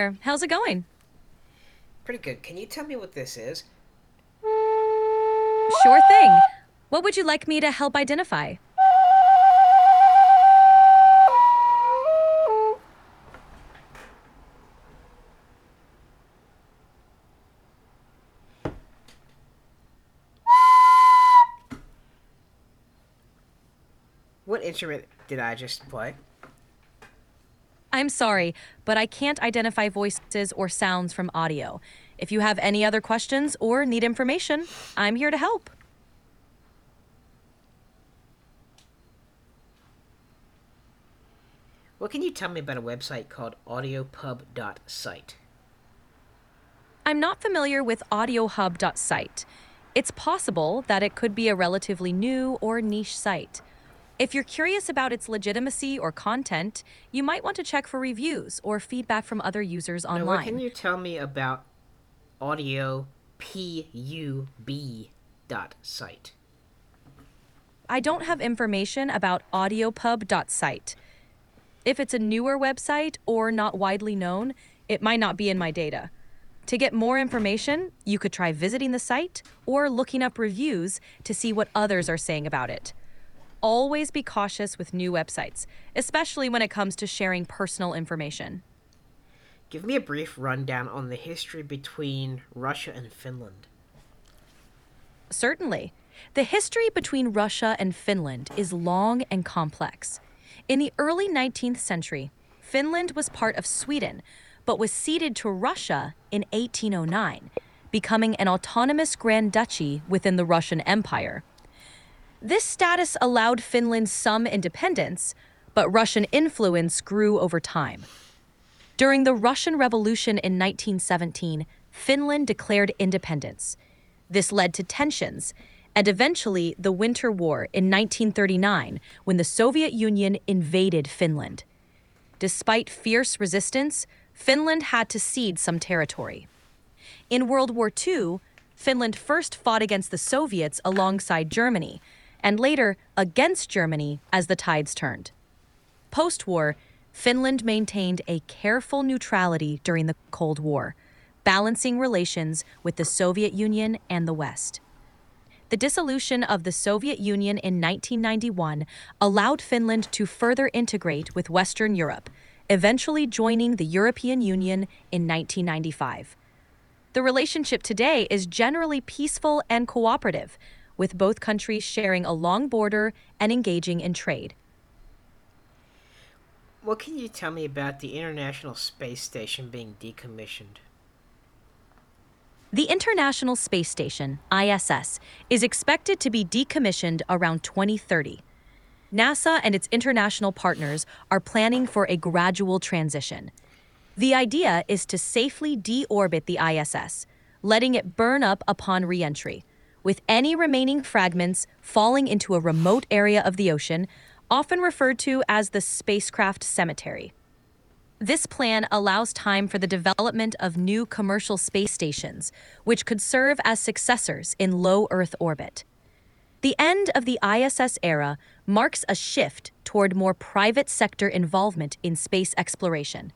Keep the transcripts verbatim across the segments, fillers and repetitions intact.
there. How's it going? Pretty good. Can you tell me what this is? Sure thing. What would you like me to help identify? What instrument did I just play? I'm sorry, but I can't identify voices or sounds from audio. If you have any other questions or need information, I'm here to help. What can you tell me about a website called audiopub dot site? I'm not familiar with audiohub dot site. It's possible that it could be a relatively new or niche site. If you're curious about its legitimacy or content, you might want to check for reviews or feedback from other users Now, what can online. you tell me about audiopub dot site? I don't have information about audiopub dot site. If it's a newer website or not widely known, it might not be in my data. To get more information, you could try visiting the site or looking up reviews to see what others are saying about it. Always be cautious with new websites, especially when it comes to sharing personal information. Give me a brief rundown on the history between Russia and Finland. Certainly. The history between Russia and Finland is long and complex. In the early nineteenth century, Finland was part of Sweden, but was ceded to Russia in eighteen oh nine, becoming an autonomous Grand Duchy within the Russian Empire. This status allowed Finland some independence, but Russian influence grew over time. During the Russian Revolution in nineteen seventeen, Finland declared independence. This led to tensions, and eventually the Winter War in nineteen thirty-nine, when the Soviet Union invaded Finland. Despite fierce resistance, Finland had to cede some territory. In World War Two, Finland first fought against the Soviets alongside Germany, and later against Germany as the tides turned. Post-war, Finland maintained a careful neutrality during the Cold War, balancing relations with the Soviet Union and the West. The dissolution of the Soviet Union in nineteen ninety-one allowed Finland to further integrate with Western Europe, eventually joining the European Union in nineteen ninety-five. The relationship today is generally peaceful and cooperative, with both countries sharing a long border and engaging in trade. What can you tell me about the International Space Station being decommissioned? The International Space Station, I S S, is expected to be decommissioned around twenty thirty. NASA and its international partners are planning for a gradual transition. The idea is to safely deorbit the I S S, letting it burn up upon re-entry, with any remaining fragments falling into a remote area of the ocean, often referred to as the spacecraft cemetery. This plan allows time for the development of new commercial space stations, which could serve as successors in low Earth orbit. The end of the I S S era marks a shift toward more private sector involvement in space exploration.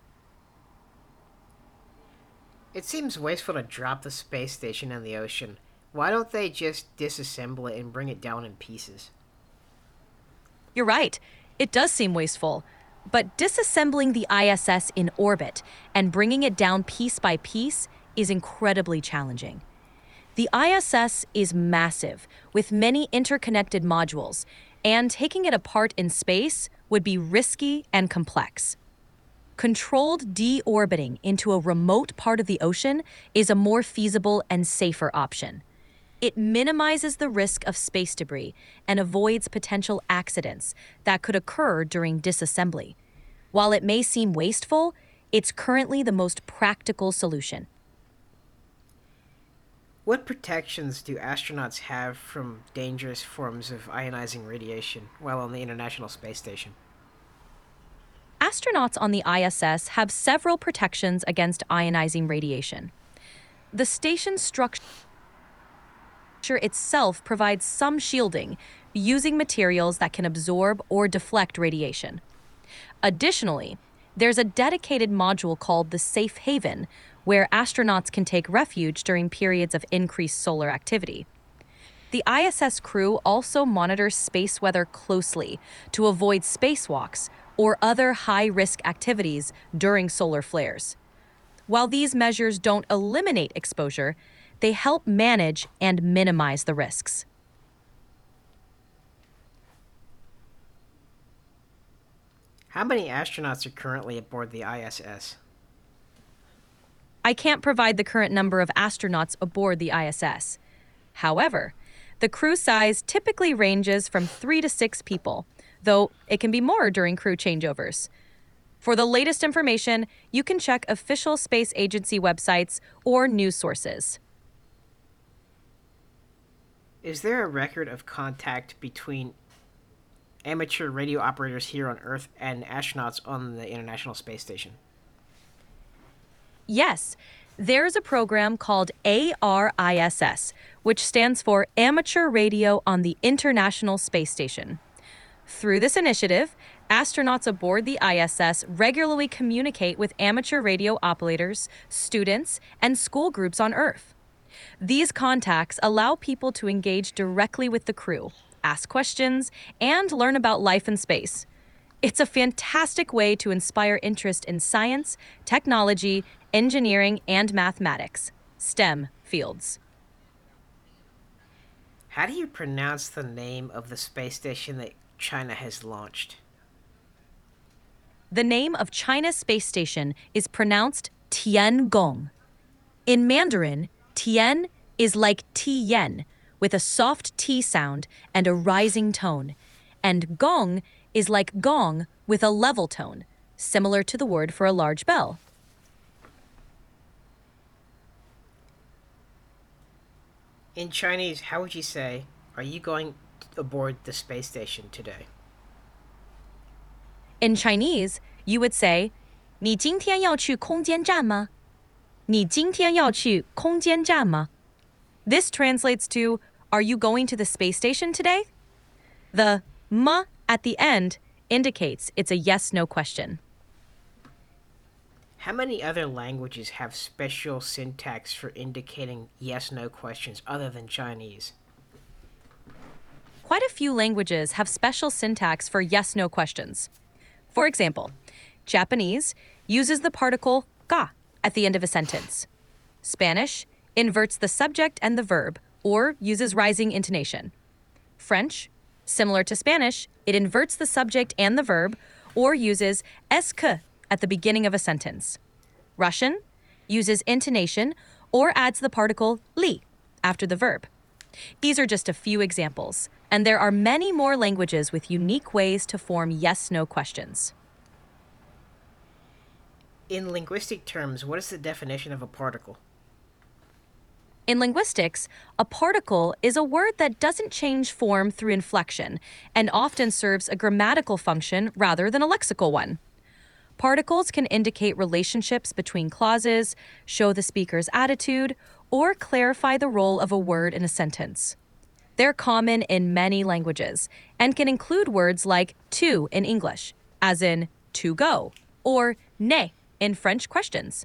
It seems wasteful to drop the space station in the ocean. Why don't they just disassemble it and bring it down in pieces? You're right, it does seem wasteful. But disassembling the I S S in orbit and bringing it down piece by piece is incredibly challenging. The I S S is massive, with many interconnected modules, and taking it apart in space would be risky and complex. Controlled deorbiting into a remote part of the ocean is a more feasible and safer option. It minimizes the risk of space debris and avoids potential accidents that could occur during disassembly. While it may seem wasteful, it's currently the most practical solution. What protections do astronauts have from dangerous forms of ionizing radiation while on the International Space Station? Astronauts on the I S S have several protections against ionizing radiation. The station's structure itself provides some shielding, using materials that can absorb or deflect radiation. Additionally, There's a dedicated module called the Safe Haven, where astronauts can take refuge during periods of increased solar activity. The I S S crew also monitors space weather closely to avoid spacewalks or other high-risk activities during solar flares. While these measures don't eliminate exposure, they help manage and minimize the risks. How many astronauts are currently aboard the I S S? I can't provide the current number of astronauts aboard the I S S. However, the crew size typically ranges from three to six people, though it can be more during crew changeovers. For the latest information, you can check official space agency websites or news sources. Is there a record of contact between amateur radio operators here on Earth and astronauts on the International Space Station? Yes, there's a program called A R I S S, which stands for Amateur Radio on the International Space Station. Through this initiative, astronauts aboard the I S S regularly communicate with amateur radio operators, students, and school groups on Earth. These contacts allow people to engage directly with the crew, ask questions, and learn about life in space. It's a fantastic way to inspire interest in science, technology, engineering, and mathematics, STEM fields. How do you pronounce the name of the space station that China has launched? The name of China's space station is pronounced Tiangong. In Mandarin, Tian is like Tian, with a soft T sound and a rising tone, and Gong is like gong with a level tone, similar to the word for a large bell. In Chinese, how would you say, "Are you going aboard the space station today?" In Chinese, you would say, 你今天要去空间站吗?你今天要去空间站吗? This translates to, are you going to the space station today? The ma at the end indicates it's a yes-no question. How many other languages have special syntax for indicating yes-no questions other than Chinese? Quite a few languages have special syntax for yes-no questions. For example, Japanese uses the particle ga at the end of a sentence. Spanish inverts the subject and the verb, or uses rising intonation. French, similar to Spanish, it inverts the subject and the verb, or uses est que at the beginning of a sentence. Russian uses intonation or adds the particle li after the verb. These are just a few examples, and there are many more languages with unique ways to form yes-no questions. In linguistic terms, what is the definition of a particle? In linguistics, a particle is a word that doesn't change form through inflection and often serves a grammatical function rather than a lexical one. Particles can indicate relationships between clauses, show the speaker's attitude, or clarify the role of a word in a sentence. They're common in many languages and can include words like to in English, as in to go, or ne in French questions.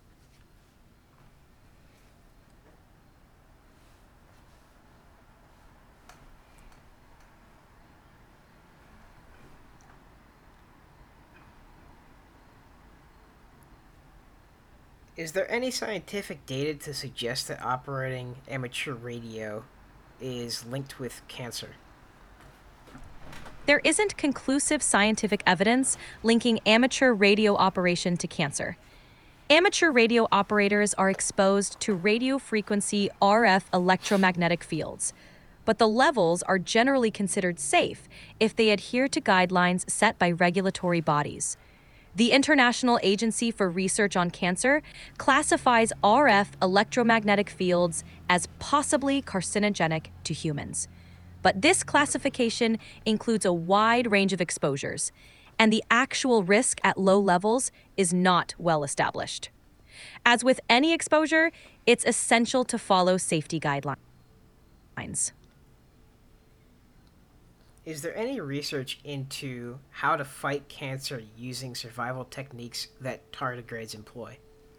Is there any scientific data to suggest that operating amateur radio is linked with cancer? There isn't conclusive scientific evidence linking amateur radio operation to cancer. Amateur radio operators are exposed to radio frequency R F electromagnetic fields, but the levels are generally considered safe if they adhere to guidelines set by regulatory bodies. The International Agency for Research on Cancer classifies R F electromagnetic fields as possibly carcinogenic to humans. But this classification includes a wide range of exposures, and the actual risk at low levels is not well established. As with any exposure, it's essential to follow safety guidelines. Is there any research into how to fight cancer using survival techniques that tardigrades employ?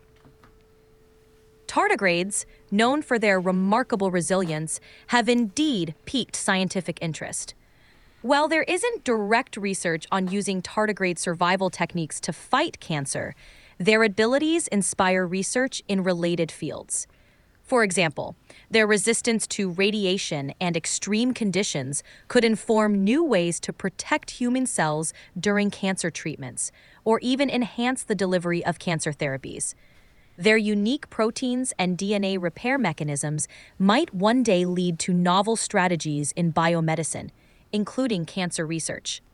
Tardigrades, known for their remarkable resilience, have indeed piqued scientific interest. While there isn't direct research on using tardigrade survival techniques to fight cancer, their abilities inspire research in related fields. For example, their resistance to radiation and extreme conditions could inform new ways to protect human cells during cancer treatments, or even enhance the delivery of cancer therapies. Their unique proteins and D N A repair mechanisms might one day lead to novel strategies in biomedicine, including cancer research.